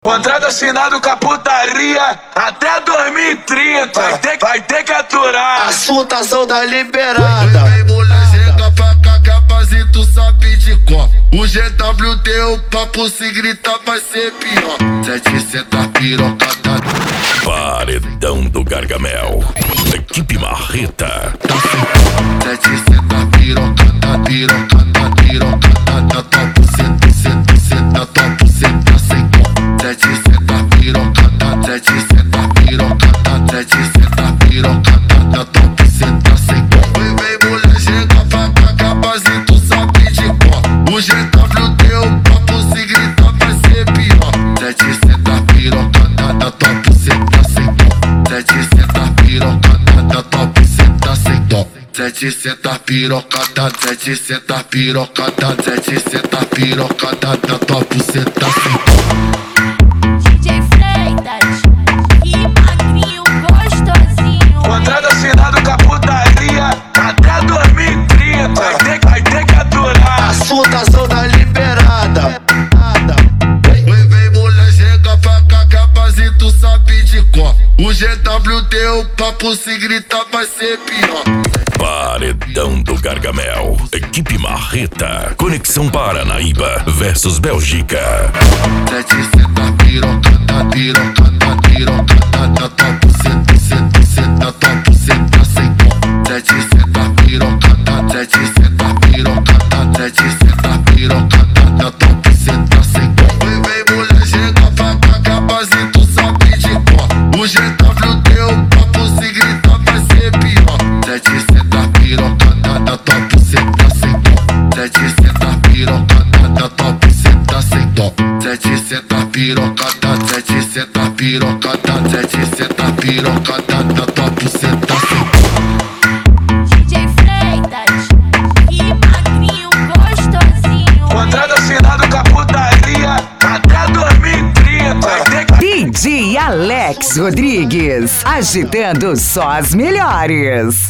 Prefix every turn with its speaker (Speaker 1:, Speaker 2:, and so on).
Speaker 1: Contrato assinado com a putaria até 2030. Vai ter que aturar.
Speaker 2: Assuntação da liberada.
Speaker 3: Vem mulher, chega pra cá, capazito sabe de cor. O GW deu papo, se gritar vai ser pior. 700 piroca da
Speaker 4: Paredão do Gargamel. Equipe Marreta.
Speaker 3: 700 piroca da top, senta top, senta sem dó. 700 piroca da top, senta sem dó. Vem mulher, chega pra cá, capazito sabe de cor. O GW deu papo, se gritar vai ser pior. 700 piroca da top, senta sem dó. 700 piroca da top, senta sem dó. 700 piroca da 700 piroca da 700 piroca da top, senta sem dó.
Speaker 5: DJ Freitas e magrinho gostosinho.
Speaker 1: Contrato assinado com a putaria até 2030. Vai ter que aturar.
Speaker 2: Assuntação da liberada.
Speaker 3: Vem mulher, chega pra cá, capazito sabe de cor. O GW deu papo, se gritar vai ser pior.
Speaker 4: Paredão do Gargamel. Equipe Marreta. Conexão Paranaíba versus Bélgica.
Speaker 3: 700 piroca da top, senta top, senta sem dó. 700 piroca da 700 piroca da top, senta sem dó. Vem mulher, chega pra cá, capazito sabe de cor. O GW deu papo, se gritar vai ser pior. 700 piroca da top, senta sem dó. 700 piroca da top, senta sem dó. 700 piroca da 700 piroca da 700 piroca da top, senta sem dó.
Speaker 5: DJ Freitas e magrinho gostosinho.
Speaker 1: Contrato assinado com a putaria até 2030.
Speaker 6: DJ Alex Rodrigues, agitando só as melhores.